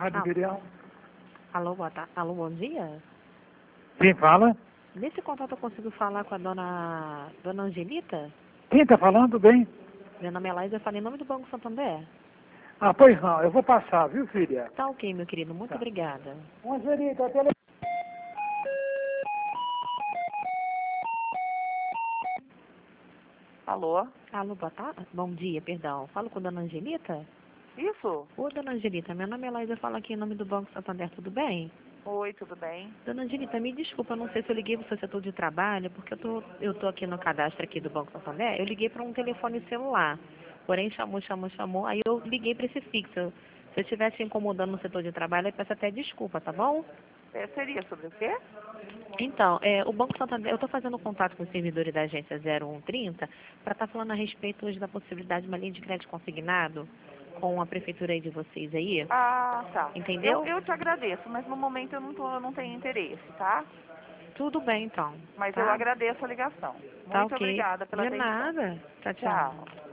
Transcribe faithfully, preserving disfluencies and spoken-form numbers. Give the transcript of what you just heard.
Rádio Ah, Imperial. alô, boa tarde. Alô, bom dia. Quem fala? Nesse contato eu consigo falar com a dona, dona Angelita? Quem está falando bem? Meu nome é Laís, eu falo em nome do Banco Santander. Ah, pois não, eu vou passar, viu, filha? Tá ok, meu querido, muito Tá. obrigada. Angelita, tele... Alô? Alô, boa tarde. Bom dia, perdão. Falo com a dona Angelita? Isso? Ô, dona Angelita, meu nome é Laís, eu falo aqui em nome do Banco Santander, tudo bem? Oi, tudo bem? Dona Angelita, me desculpa, eu não sei se eu liguei para o seu setor de trabalho, porque eu tô, eu tô aqui no cadastro aqui do Banco Santander, eu liguei para um telefone celular. Porém, chamou, chamou, chamou, aí eu liguei para esse fixo. Se eu estiver te incomodando no setor de trabalho, eu peço até desculpa, tá bom? É, seria sobre o quê? Então, é, o Banco Santander, eu estou fazendo contato com os servidores da agência zero um trinta para estar falando a respeito hoje da possibilidade de uma linha de crédito consignado com a prefeitura aí de vocês aí, Ah, tá. Eu, entendeu? eu te agradeço, mas no momento eu não, tô, eu não tenho interesse, tá? Tudo bem, então, Mas eu tá? agradeço a ligação. Tá Muito ok. obrigada pela De atenção. nada. Tchau, tchau. Tchau.